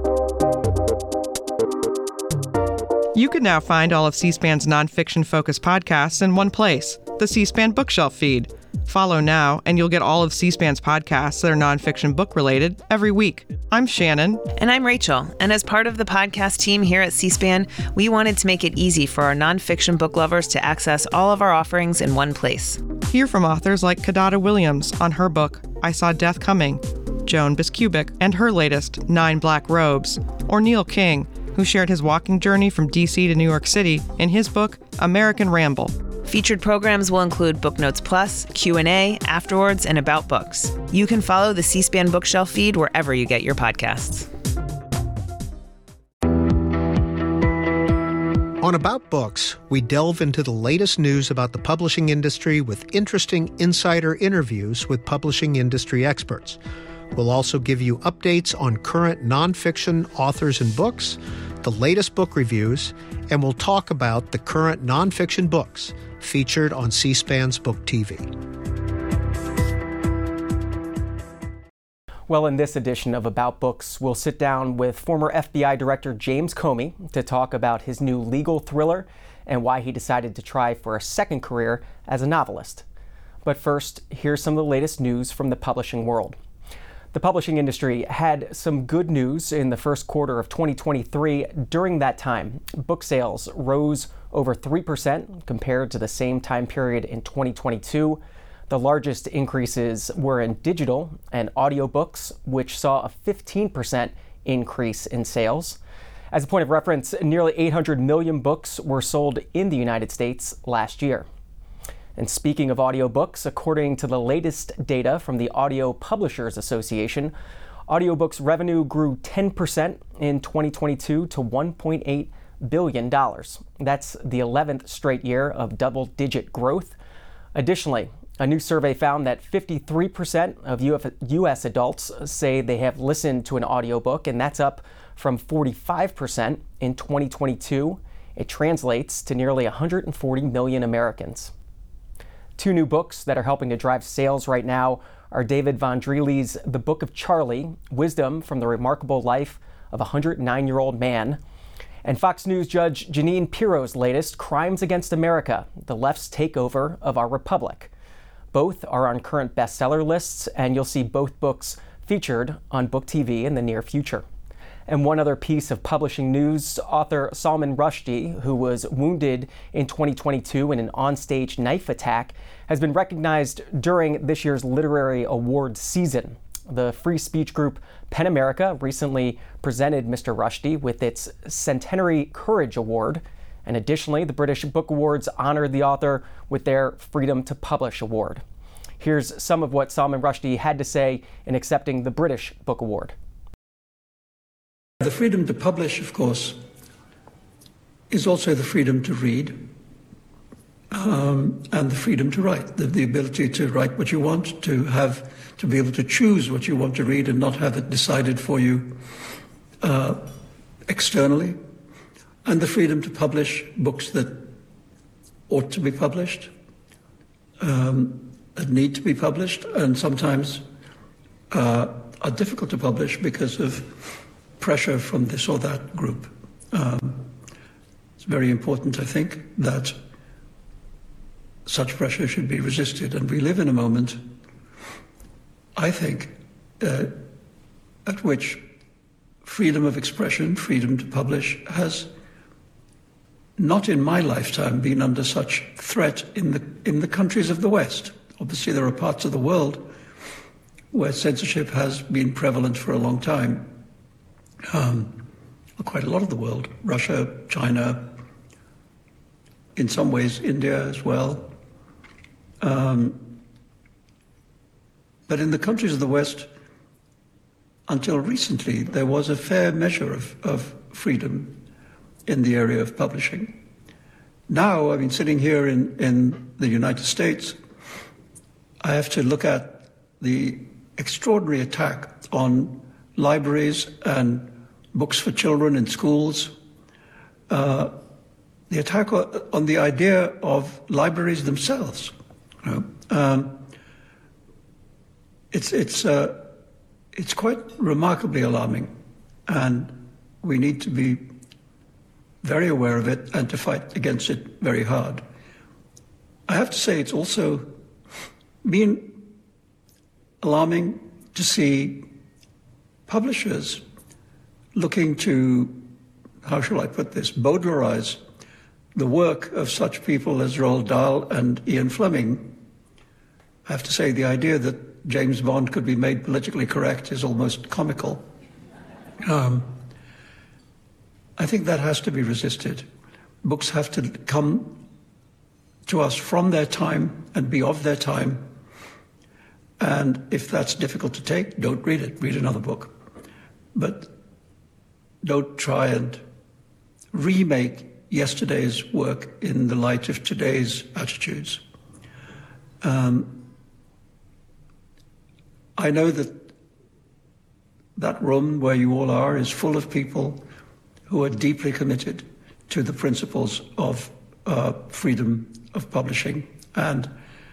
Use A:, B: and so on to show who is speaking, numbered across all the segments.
A: You can now find all of C-SPAN's nonfiction-focused podcasts in one place, the C-SPAN Bookshelf feed. Follow now, and you'll get all of C-SPAN's podcasts that are nonfiction book-related every week. I'm Shannon.
B: And I'm Rachel. And as part of the podcast team here at C-SPAN, we wanted to make it easy for our nonfiction book lovers to access all of our offerings in one place.
A: Hear from authors like Kidada Williams on her book, I Saw Death Coming, Joan Biskupic and her latest, 9 Black Robes, or Neil King, who shared his walking journey from D.C. to New York City in his book, American Ramble.
B: Featured programs will include Book Notes Plus, Q&A, Afterwards, and About Books. You can follow the C-SPAN Bookshelf feed wherever you get your podcasts.
C: On About Books, we delve into the latest news about the publishing industry with interesting insider interviews with publishing industry experts. We'll also give you updates on current nonfiction authors and books, the latest book reviews, and we'll talk about the current nonfiction books featured on C-SPAN's Book TV.
D: Well, in this edition of About Books, we'll sit down with former FBI Director James Comey to talk about his new legal thriller and why he decided to try for a second career as a novelist. But first, here's some of the latest news from the publishing world. The publishing industry had some good news in the first quarter of 2023. During that time, book sales rose over 3% compared to the same time period in 2022. The largest increases were in digital and audiobooks, which saw a 15% increase in sales. As a point of reference, nearly 800 million books were sold in the United States last year. And speaking of audiobooks, according to the latest data from the Audio Publishers Association, audiobooks revenue grew 10% in 2022 to $1.8 billion. That's the 11th straight year of double-digit growth. Additionally, a new survey found that 53% of U.S. adults say they have listened to an audiobook, and that's up from 45% in 2022. It translates to nearly 140 million Americans. 2 new books that are helping to drive sales right now are David Von Dreely's The Book of Charlie, Wisdom from the Remarkable Life of a 109-Year-Old Man, and Fox News Judge Jeanine Pirro's latest, Crimes Against America, The Left's Takeover of Our Republic. Both are on current bestseller lists, and you'll see both books featured on Book TV in the near future. And one other piece of publishing news, author Salman Rushdie, who was wounded in 2022 in an onstage knife attack, has been recognized during this year's literary awards season. The free speech group PEN America recently presented Mr. Rushdie with its Centenary Courage Award. And additionally, the British Book Awards honored the author with their Freedom to Publish Award. Here's some of what Salman Rushdie had to say in accepting the British Book Award.
E: The freedom to publish, of course, is also the freedom to read and the freedom to write, the ability to write what you want, to be able to choose what you want to read and not have it decided for you externally, and the freedom to publish books that ought to be published, that need to be published, and sometimes are difficult to publish because of pressure from this or that group. It's very important, I think, that such pressure should be resisted. And we live in a moment, I think, at which freedom of expression, freedom to publish, has not in my lifetime been under such threat in the countries of the West. Obviously, there are parts of the world where censorship has been prevalent for a long time. Quite a lot of the world, Russia, China, in some ways India as well. But in the countries of the West, until recently, there was a fair measure of freedom in the area of publishing. Now, I mean, sitting here in the United States, I have to look at the extraordinary attack on libraries and books for children in schools, the attack on the idea of libraries themselves. It's quite remarkably alarming, And we need to be very aware of it and to fight against it very hard. I have to say it's also been alarming to see publishers looking to, how shall I put this, Bowdlerize the work of such people as Roald Dahl and Ian Fleming. I have to say the idea that James Bond could be made politically correct is almost comical. I think that has to be resisted. Books have to come to us from their time and be of their time. And if that's difficult to take, don't read it. Read another book. But don't try and remake yesterday's work in the light of today's attitudes. I know that room where you all are is full of people who are deeply committed to the principles of freedom of publishing. And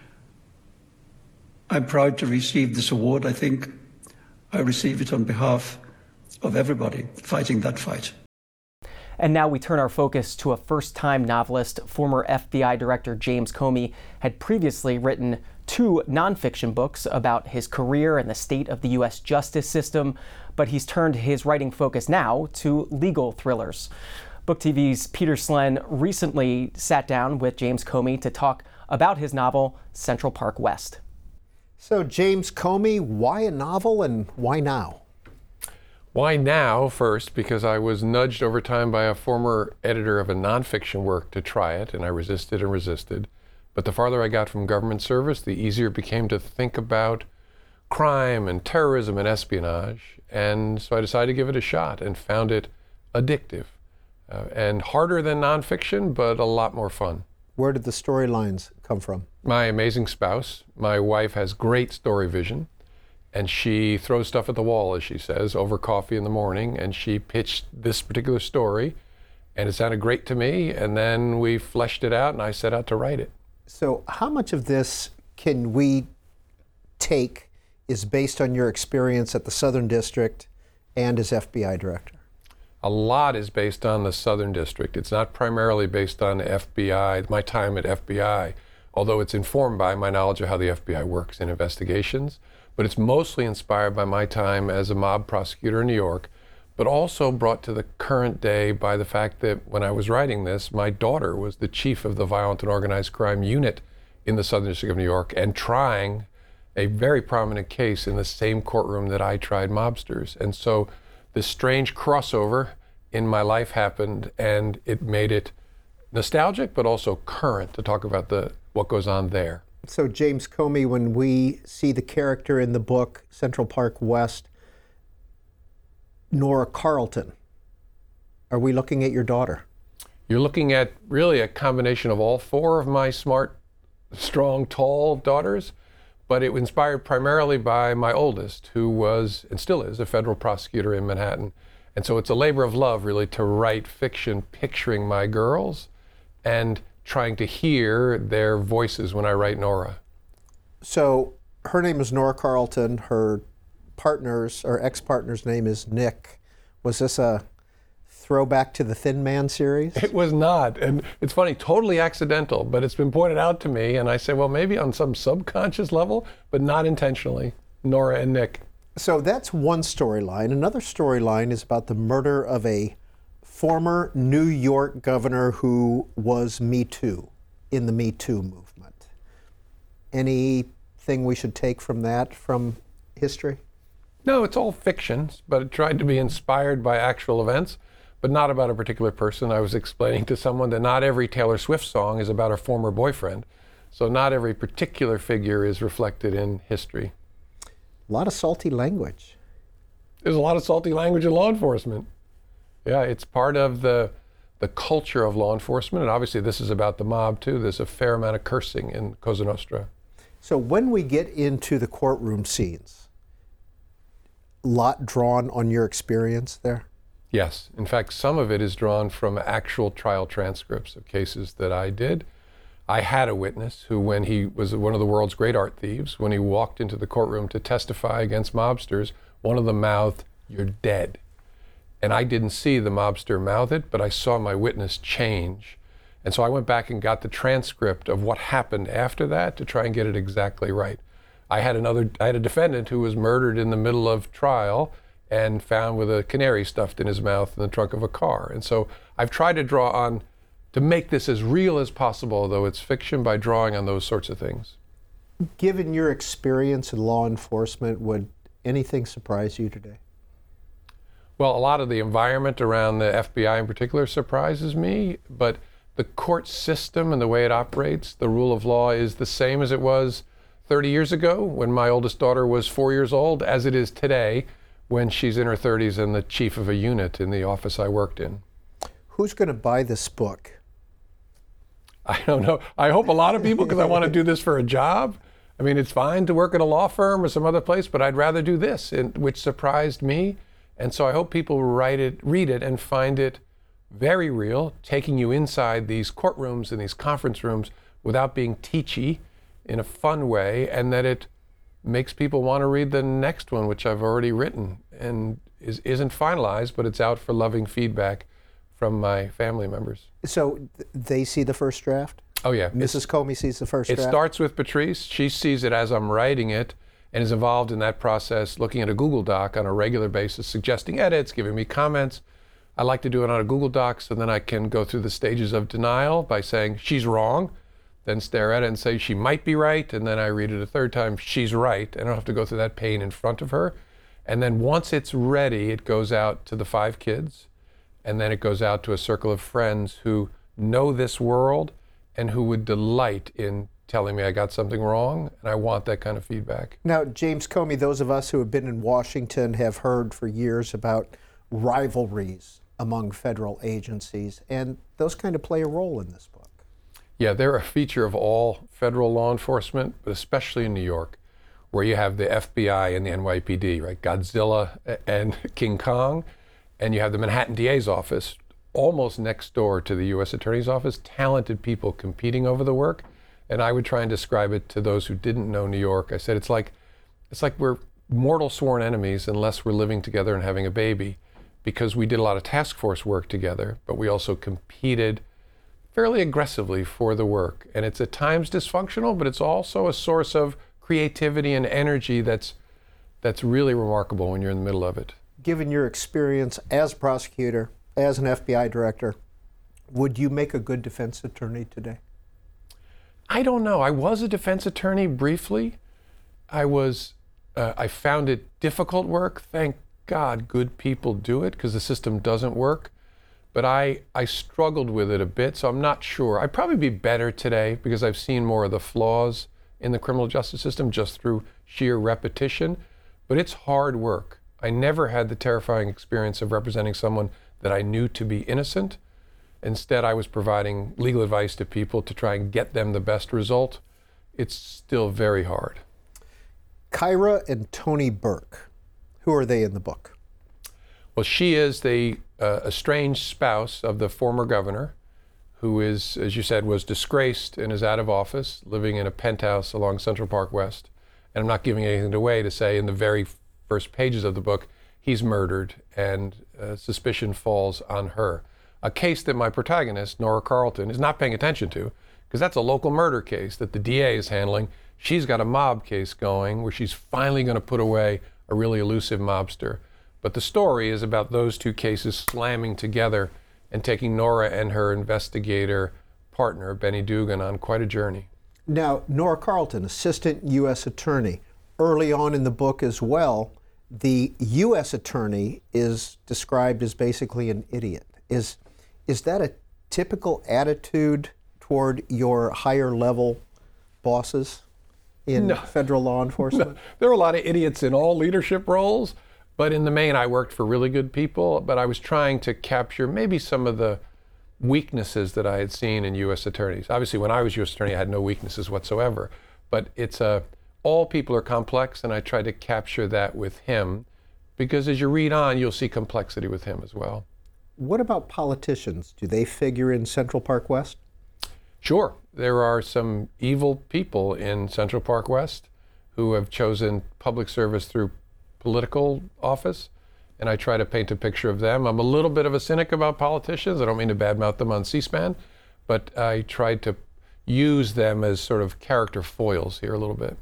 E: I'm proud to receive this award. I think I receive it on behalf of everybody fighting that fight.
D: And now we turn our focus to a first-time novelist. Former FBI Director James Comey had previously written 2 nonfiction books about his career and the state of the U.S. justice system, but he's turned his writing focus now to legal thrillers. Book TV's Peter Slen recently sat down with James Comey to talk about his novel, Central Park West.
C: So, James Comey, why a novel and why now?
F: Why now? First, because I was nudged over time by a former editor of a nonfiction work to try it, and I resisted and resisted. But the farther I got from government service, the easier it became to think about crime and terrorism and espionage. And so I decided to give it a shot and found it addictive and harder than nonfiction, but a lot more fun.
C: Where did the storylines come from?
F: My amazing spouse. My wife has great story vision. And she throws stuff at the wall, as she says, over coffee in the morning. And she pitched this particular story, and it sounded great to me. And then we fleshed it out, and I set out to write it.
C: So how much of this can we take is based on your experience at the Southern District and as FBI Director?
F: A lot is based on the Southern District. It's not primarily based on FBI, my time at FBI, although it's informed by my knowledge of how the FBI works in investigations. But it's mostly inspired by my time as a mob prosecutor in New York, but also brought to the current day by the fact that when I was writing this, my daughter was the chief of the violent and organized crime unit in the Southern District of New York and trying a very prominent case in the same courtroom that I tried mobsters. And so this strange crossover in my life happened, and it made it nostalgic, but also current to talk about what goes on there.
C: So James Comey, when we see the character in the book, Central Park West, Nora Carlton, are we looking at your daughter?
F: You're looking at really a combination of all 4 of my smart, strong, tall daughters, but it was inspired primarily by my oldest, who was, and still is, a federal prosecutor in Manhattan. And so it's a labor of love, really, to write fiction picturing my girls and trying to hear their voices when I write Nora.
C: So her name is Nora Carlton. Her partner's, or ex-partner's name is Nick. Was this a throwback to the Thin Man series?
F: It was not. And it's funny, totally accidental, but it's been pointed out to me. And I say, well, maybe on some subconscious level, but not intentionally. Nora and Nick.
C: So that's one storyline. Another storyline is about the murder of a former New York governor who was Me Too, in the Me Too movement. Anything we should take from that, from history?
F: No, it's all fiction, but it tried to be inspired by actual events, but not about a particular person. I was explaining to someone that not every Taylor Swift song is about her former boyfriend, so not every particular figure is reflected in history.
C: A lot of salty language.
F: There's a lot of salty language in law enforcement. Yeah, it's part of the culture of law enforcement, and obviously this is about the mob too. There's a fair amount of cursing in Cosa Nostra.
C: So when we get into the courtroom scenes, a lot drawn on your experience there?
F: Yes. In fact, some of it is drawn from actual trial transcripts of cases that I did. I had a witness who, when he was one of the world's great art thieves, when he walked into the courtroom to testify against mobsters, one of them mouthed, "You're dead." And I didn't see the mobster mouth it, but I saw my witness change. And so I went back and got the transcript of what happened after that to try and get it exactly right. I had a defendant who was murdered in the middle of trial and found with a canary stuffed in his mouth in the trunk of a car. And so I've tried to draw on, to make this as real as possible, although it's fiction, by drawing on those sorts of things.
C: Given your experience in law enforcement, would anything surprise you today?
F: Well, a lot of the environment around the FBI in particular surprises me, but the court system and the way it operates, the rule of law, is the same as it was 30 years ago when my oldest daughter was 4 years old, as it is today when she's in her 30s and the chief of a unit in the office I worked in.
C: Who's going to buy this book?
F: I don't know. I hope a lot of people, because I want to do this for a job. I mean, it's fine to work at a law firm or some other place, but I'd rather do this, which surprised me. And so I hope people read it, and find it very real, taking you inside these courtrooms and these conference rooms without being teachy, in a fun way, and that it makes people want to read the next one, which I've already written and isn't finalized, but it's out for loving feedback from my family members.
C: So they see the first draft?
F: Oh yeah.
C: Mrs. Comey sees the first draft?
F: It starts with Patrice. She sees it as I'm writing it and is involved in that process, looking at a Google Doc on a regular basis, suggesting edits, giving me comments. I like to do it on a Google Doc so then I can go through the stages of denial by saying she's wrong, then stare at it and say she might be right, and then I read it a third time, she's right. I don't have to go through that pain in front of her. And then once it's ready, it goes out to the 5 kids, and then it goes out to a circle of friends who know this world and who would delight in telling me I got something wrong, and I want that kind of feedback.
C: Now, James Comey, those of us who have been in Washington have heard for years about rivalries among federal agencies, and those kind of play a role in this book.
F: Yeah, they're a feature of all federal law enforcement, but especially in New York, where you have the FBI and the NYPD, right? Godzilla and King Kong, and you have the Manhattan DA's office almost next door to the U.S. Attorney's office, talented people competing over the work. And I would try and describe it to those who didn't know New York. I said, it's like we're mortal sworn enemies unless we're living together and having a baby, because we did a lot of task force work together, but we also competed fairly aggressively for the work. And it's at times dysfunctional, but it's also a source of creativity and energy that's really remarkable when you're in the middle of it.
C: Given your experience as a prosecutor, as an FBI director, would you make a good defense attorney today?
F: I don't know. I was a defense attorney briefly. I found it difficult work. Thank God good people do it, because the system doesn't work. But I struggled with it a bit, so I'm not sure. I'd probably be better today because I've seen more of the flaws in the criminal justice system just through sheer repetition. But it's hard work. I never had the terrifying experience of representing someone that I knew to be innocent. Instead, I was providing legal advice to people to try and get them the best result. It's still very hard.
C: Kyra and Tony Burke, who are they in the book?
F: Well, she is the estranged spouse of the former governor, who is, as you said, was disgraced and is out of office, living in a penthouse along Central Park West. And I'm not giving anything away to say in the very first pages of the book, he's murdered and suspicion falls on her. A case that my protagonist, Nora Carlton, is not paying attention to, because that's a local murder case that the DA is handling. She's got a mob case going where she's finally going to put away a really elusive mobster. But the story is about those two cases slamming together and taking Nora and her investigator partner, Benny Dugan, on quite a journey.
C: Now, Nora Carlton, assistant U.S. attorney. Early on in the book as well, the U.S. attorney is described as basically an idiot. Is that a typical attitude toward your higher level bosses in federal law enforcement?
F: No. There are a lot of idiots in all leadership roles, but in the main I worked for really good people, but I was trying to capture maybe some of the weaknesses that I had seen in U.S. attorneys. Obviously, when I was U.S. attorney, I had no weaknesses whatsoever, but all people are complex, and I tried to capture that with him, because as you read on, you'll see complexity with him as well.
C: What about politicians? Do they figure in Central Park West?
F: Sure. There are some evil people in Central Park West who have chosen public service through political office, and I try to paint a picture of them. I'm a little bit of a cynic about politicians. I don't mean to badmouth them on C-SPAN, but I tried to use them as sort of character foils here a little bit.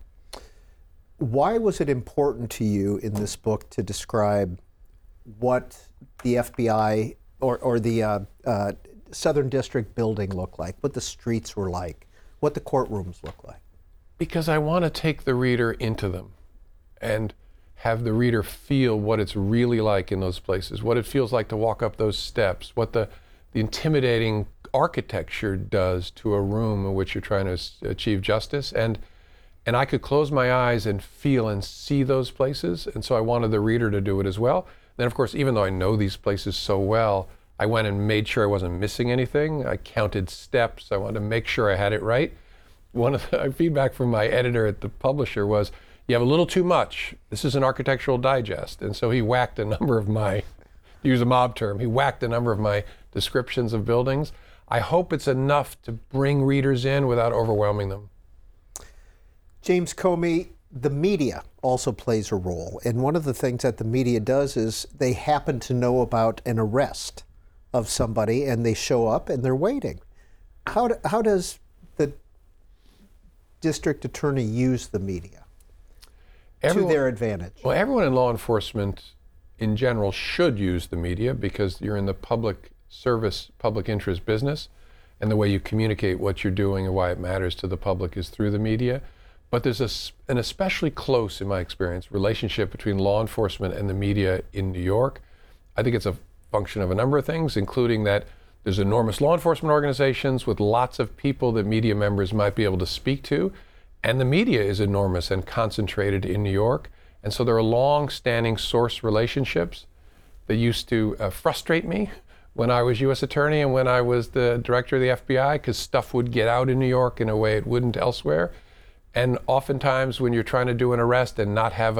C: Why was it important to you in this book to describe what the FBI or the Southern District building looked like, what the streets were like, what the courtrooms looked like?
F: Because I want to take the reader into them and have the reader feel what it's really like in those places, what it feels like to walk up those steps, what the intimidating architecture does to a room in which you're trying to achieve justice. And I could close my eyes and feel and see those places. And so I wanted the reader to do it as well. Then, of course, even though I know these places so well, I went and made sure I wasn't missing anything. I counted steps. I wanted to make sure I had it right. One of the feedback from my editor at the publisher was, you have a little too much. This is an architectural digest. And so he whacked a number of my, to use a mob term, he whacked a number of my descriptions of buildings. I hope it's enough to bring readers in without overwhelming them.
C: James Comey, the media also plays a role. And one of the things that the media does is they happen to know about an arrest of somebody and they show up and they're waiting. How does the district attorney use the media to their advantage?
F: Well, everyone in law enforcement in general should use the media because you're in the public service, public interest business, and the way you communicate what you're doing and why it matters to the public is through the media. But there's an especially close, in my experience, relationship between law enforcement and the media in New York. I think it's a function of a number of things, including that there's enormous law enforcement organizations with lots of people that media members might be able to speak to, and the media is enormous and concentrated in New York. And so there are long-standing source relationships that used to frustrate me when I was U.S. Attorney and when I was the director of the FBI, because stuff would get out in New York in a way it wouldn't elsewhere. And oftentimes when you're trying to do an arrest and not have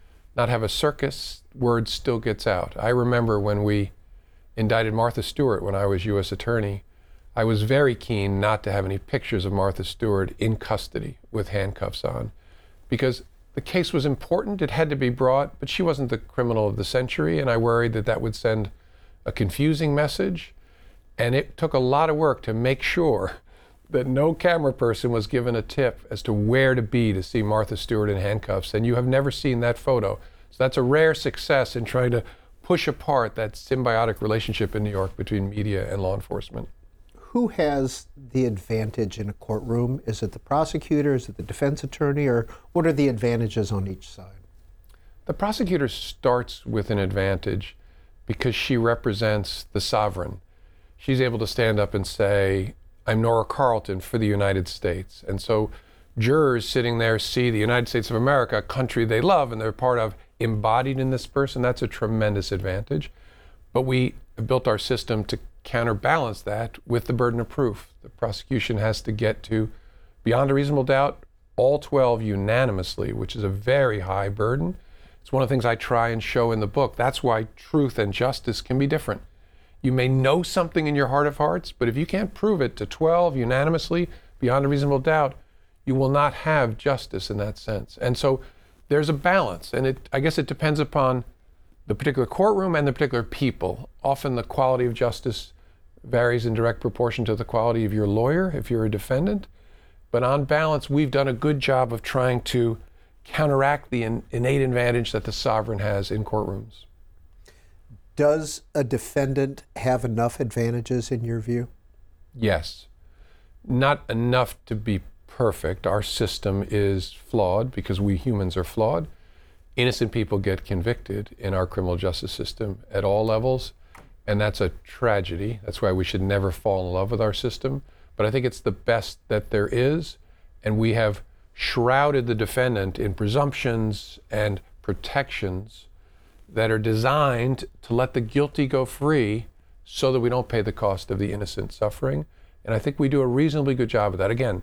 F: a circus, word still gets out. I remember when we indicted Martha Stewart when I was U.S. Attorney, I was very keen not to have any pictures of Martha Stewart in custody with handcuffs on, because the case was important, it had to be brought, but she wasn't the criminal of the century, and I worried that that would send a confusing message. And it took a lot of work to make sure that no camera person was given a tip as to where to be to see Martha Stewart in handcuffs, and you have never seen that photo. So that's a rare success in trying to push apart that symbiotic relationship in New York between media and law enforcement.
C: Who has the advantage in a courtroom? Is it the prosecutor? Is it the defense attorney? Or what are the advantages on each side?
F: The prosecutor starts with an advantage because she represents the sovereign. She's able to stand up and say, I'm Nora Carlton for the United States. And so jurors sitting there see the United States of America, a country they love and they're part of, embodied in this person. That's a tremendous advantage. But we have built our system to counterbalance that with the burden of proof. The prosecution has to get to, beyond a reasonable doubt, all 12 unanimously, which is a very high burden. It's one of the things I try and show in the book. That's why truth and justice can be different. You may know something in your heart of hearts, but if you can't prove it to 12 unanimously, beyond a reasonable doubt, you will not have justice in that sense. And so there's a balance, and I guess it depends upon the particular courtroom and the particular people. Often the quality of justice varies in direct proportion to the quality of your lawyer, if you're a defendant. But on balance, we've done a good job of trying to counteract the innate advantage that the sovereign has in courtrooms.
C: Does a defendant have enough advantages in your view?
F: Yes. Not enough to be perfect. Our system is flawed because we humans are flawed. Innocent people get convicted in our criminal justice system at all levels, and that's a tragedy. That's why we should never fall in love with our system. But I think it's the best that there is, and we have shrouded the defendant in presumptions and protections that are designed to let the guilty go free so that we don't pay the cost of the innocent suffering. And I think we do a reasonably good job of that. Again,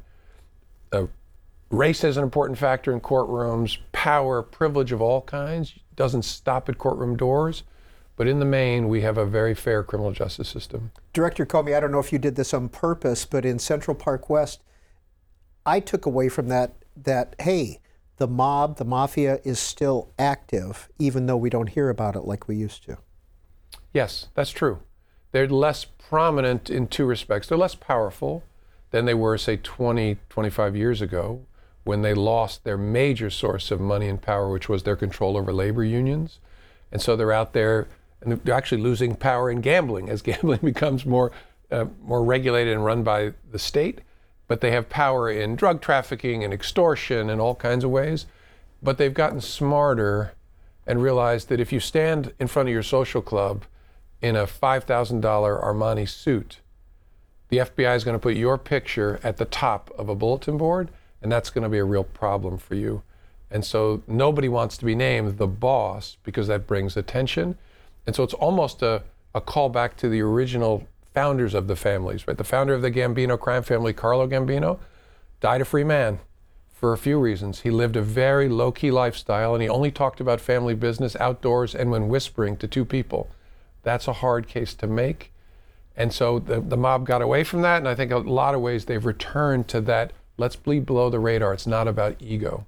F: race is an important factor in courtrooms, power, privilege of all kinds doesn't stop at courtroom doors, but in the main, we have a very fair criminal justice system.
C: Director Comey, I don't know if you did this on purpose, but in Central Park West, I took away from that, hey, the mob, the mafia, is still active, even though we don't hear about it like we used to.
F: Yes, that's true. They're less prominent in two respects. They're less powerful than they were, say, 20, 25 years ago, when they lost their major source of money and power, which was their control over labor unions. And so they're out there, and they're actually losing power in gambling as gambling becomes more regulated and run by the state. But they have power in drug trafficking and extortion and all kinds of ways. But they've gotten smarter and realized that if you stand in front of your social club in a $5,000 Armani suit, the FBI is going to put your picture at the top of a bulletin board, and that's going to be a real problem for you. And so nobody wants to be named the boss because that brings attention. And so it's almost a callback to the original founders of the families, right? The founder of the Gambino crime family, Carlo Gambino, died a free man for a few reasons. He lived a very low-key lifestyle, and he only talked about family business outdoors and when whispering to two people. That's a hard case to make. And so the mob got away from that, and I think a lot of ways they've returned to that, let's bleed below the radar. It's not about ego.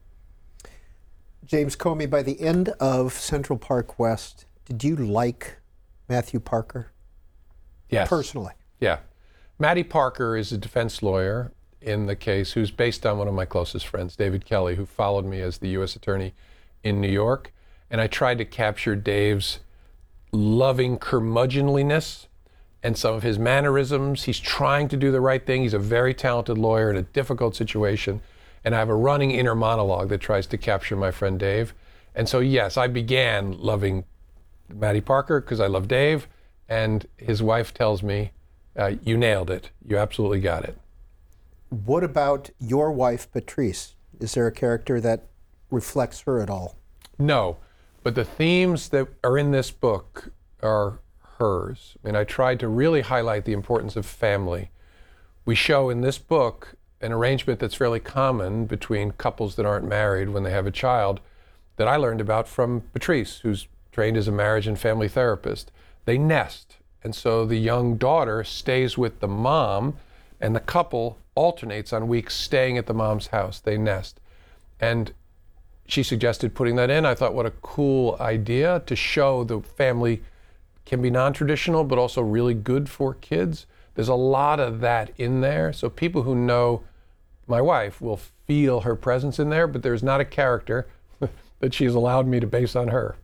C: James Comey, by the end of Central Park West, did you like Matthew Parker?
F: Yes.
C: Personally?
F: Yeah. Matty Parker is a defense lawyer in the case who's based on one of my closest friends, David Kelly, who followed me as the U.S. attorney in New York. And I tried to capture Dave's loving curmudgeonliness and some of his mannerisms. He's trying to do the right thing. He's a very talented lawyer in a difficult situation. And I have a running inner monologue that tries to capture my friend Dave. And so, yes, I began loving Matty Parker because I love Dave. And his wife tells me, you nailed it. You absolutely got it.
C: What about your wife, Patrice? Is there a character that reflects her at all?
F: No, but the themes that are in this book are hers. I mean, I tried to really highlight the importance of family. We show in this book an arrangement that's fairly common between couples that aren't married when they have a child that I learned about from Patrice, who's trained as a marriage and family therapist. They nest, and so the young daughter stays with the mom, and the couple alternates on weeks staying at the mom's house. They nest. And she suggested putting that in. I thought, what a cool idea to show the family can be non-traditional, but also really good for kids. There's a lot of that in there. So people who know my wife will feel her presence in there, but there's not a character that she's allowed me to base on her.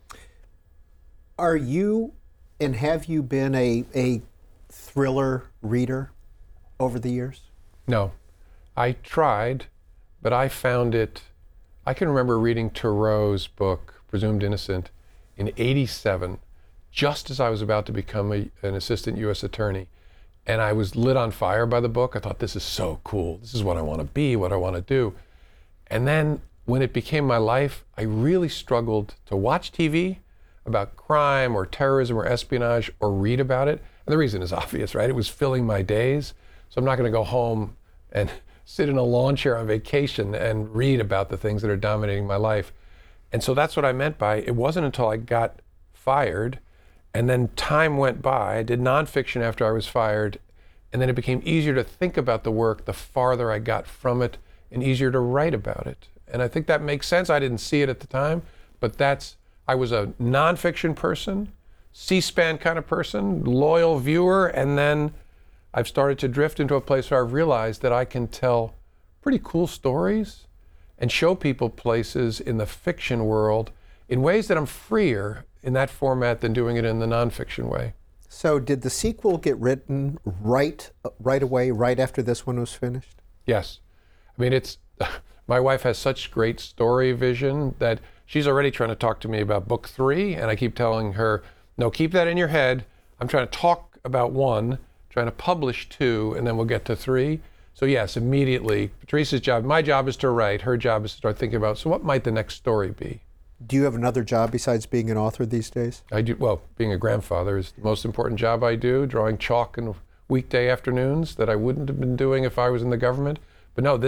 C: Are you, and have you been a thriller reader over the years?
F: No. I tried, but I found it, I can remember reading Thoreau's book, Presumed Innocent, in '87, just as I was about to become an assistant U.S. attorney. And I was lit on fire by the book. I thought, this is so cool. This is what I want to be, what I want to do. And then when it became my life, I really struggled to watch TV about crime or terrorism or espionage or read about it. And the reason is obvious, right? It was filling my days. So I'm not going to go home and sit in a lawn chair on vacation and read about the things that are dominating my life. And so that's what I meant by, it wasn't until I got fired and then time went by. I did nonfiction after I was fired, and then it became easier to think about the work the farther I got from it and easier to write about it. And I think that makes sense. I didn't see it at the time, but I was a nonfiction person, C-SPAN kind of person, loyal viewer, and then I've started to drift into a place where I've realized that I can tell pretty cool stories and show people places in the fiction world in ways that I'm freer in that format than doing it in the nonfiction way.
C: So did the sequel get written right away, right after this one was finished?
F: Yes. I mean, my wife has such great story vision that she's already trying to talk to me about book 3, and I keep telling her, no, keep that in your head. I'm trying to talk about 1, trying to publish 2, and then we'll get to 3. So yes, immediately, Patrice's job, my job is to write, her job is to start thinking about, so what might the next story be?
C: Do you have another job besides being an author these days?
F: I do. Well, being a grandfather is the most important job I do, drawing chalk in weekday afternoons that I wouldn't have been doing if I was in the government. But no,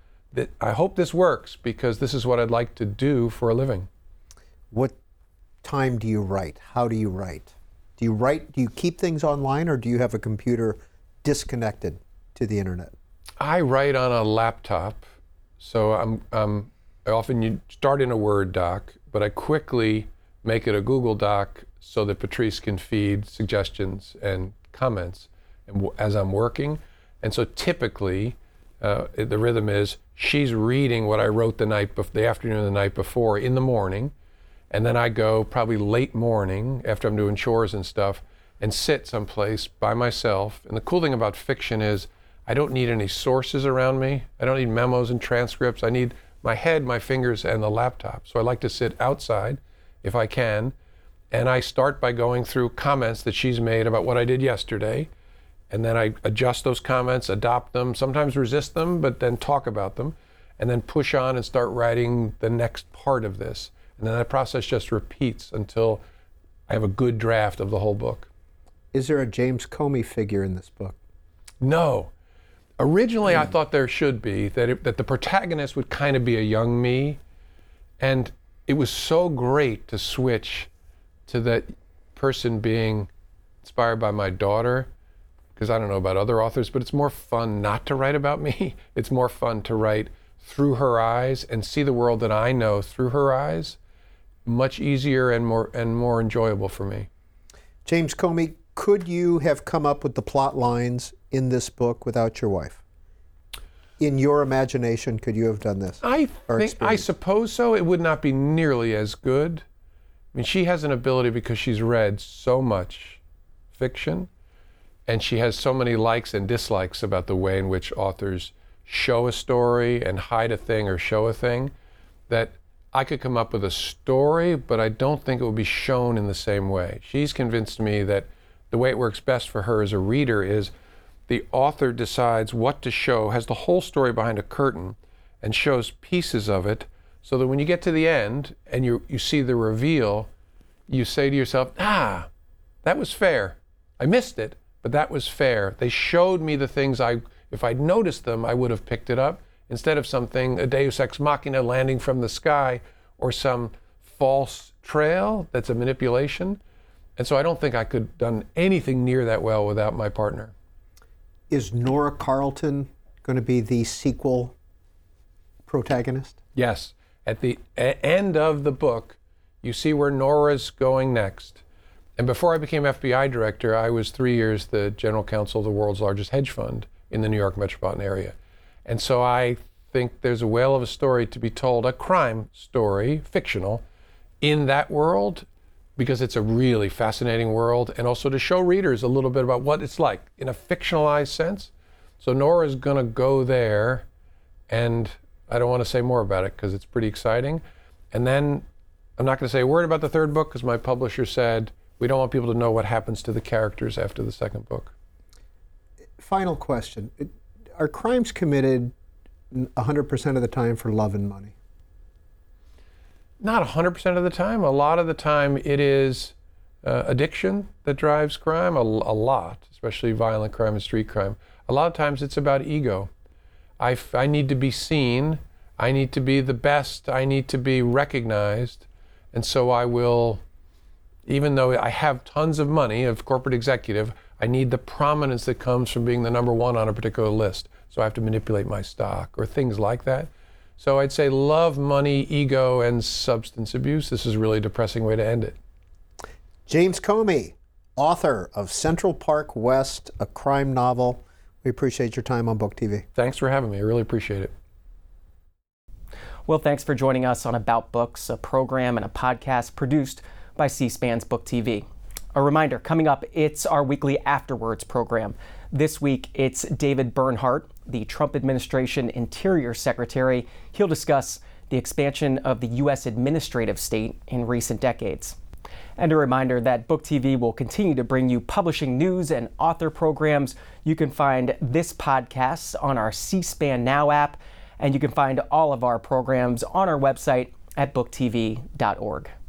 F: I hope this works because this is what I'd like to do for a living.
C: What time do you write? How do you write? Do you keep things online, or do you have a computer disconnected to the internet?
F: I write on a laptop, so I'm I often start in a Word doc, but I quickly make it a Google Doc so that Patrice can feed suggestions and comments as I'm working. And so typically, the rhythm is she's reading what I wrote the afternoon of the night before in the morning, and then I go probably late morning after I'm doing chores and stuff and sit someplace by myself. And the cool thing about fiction is I don't need any sources around me. I don't need memos and transcripts. I need my head, my fingers, and the laptop. So I like to sit outside if I can, and I start by going through comments that she's made about what I did yesterday, and then I adjust those comments, adopt them, sometimes resist them, but then talk about them, and then push on and start writing the next part of this. And then that process just repeats until I have a good draft of the whole book.
C: Is there a James Comey figure in this book?
F: No. Originally, I thought there should be, that the protagonist would kind of be a young me, and it was so great to switch to that person being inspired by my daughter, because I don't know about other authors, but it's more fun not to write about me. It's more fun to write through her eyes and see the world that I know through her eyes. Much easier and more enjoyable for me.
C: James Comey, could you have come up with the plot lines in this book without your wife? In your imagination, could you have done this?
F: I suppose so. It would not be nearly as good. I mean, she has an ability because she's read so much fiction, and she has so many likes and dislikes about the way in which authors show a story and hide a thing or show a thing, that I could come up with a story, but I don't think it would be shown in the same way. She's convinced me that the way it works best for her as a reader is the author decides what to show, has the whole story behind a curtain, and shows pieces of it, so that when you get to the end and you see the reveal, you say to yourself, that was fair. I missed it, but that was fair. They showed me the things if I'd noticed them, I would have picked it up, instead of something, a Deus Ex Machina landing from the sky, or some false trail that's a manipulation. And so I don't think I could have done anything near that well without my partner.
C: Is Nora Carlton going to be the sequel protagonist?
F: Yes. At the end of the book, you see where Nora's going next. And before I became FBI director, I was 3 years the general counsel of the world's largest hedge fund in the New York metropolitan area. And so I think there's a whale of a story to be told, a crime story, fictional, in that world, because it's a really fascinating world, and also to show readers a little bit about what it's like in a fictionalized sense. So Nora's going to go there, and I don't want to say more about it because it's pretty exciting. And then I'm not going to say a word about the third book because my publisher said we don't want people to know what happens to the characters after the second book.
C: Final question. Are crimes committed 100% of the time for love and money?
F: Not 100% of the time. A lot of the time it is addiction that drives crime, a lot, especially violent crime and street crime. A lot of times it's about ego. I need to be seen. I need to be the best. I need to be recognized. And so I will, even though I have tons of money, of corporate executive, I need the prominence that comes from being the number one on a particular list. So I have to manipulate my stock or things like that. So I'd say love, money, ego, and substance abuse. This is a really depressing way to end it.
C: James Comey, author of Central Park West, a crime novel. We appreciate your time on Book TV.
F: Thanks for having me. I really appreciate it.
D: Well, thanks for joining us on About Books, a program and a podcast produced by C-SPAN's Book TV. A reminder, coming up, it's our weekly Afterwards program. This week, it's David Bernhardt, the Trump administration Interior Secretary. He'll discuss the expansion of the U.S. administrative state in recent decades. And a reminder that Book TV will continue to bring you publishing news and author programs. You can find this podcast on our C-SPAN Now app, and you can find all of our programs on our website at booktv.org.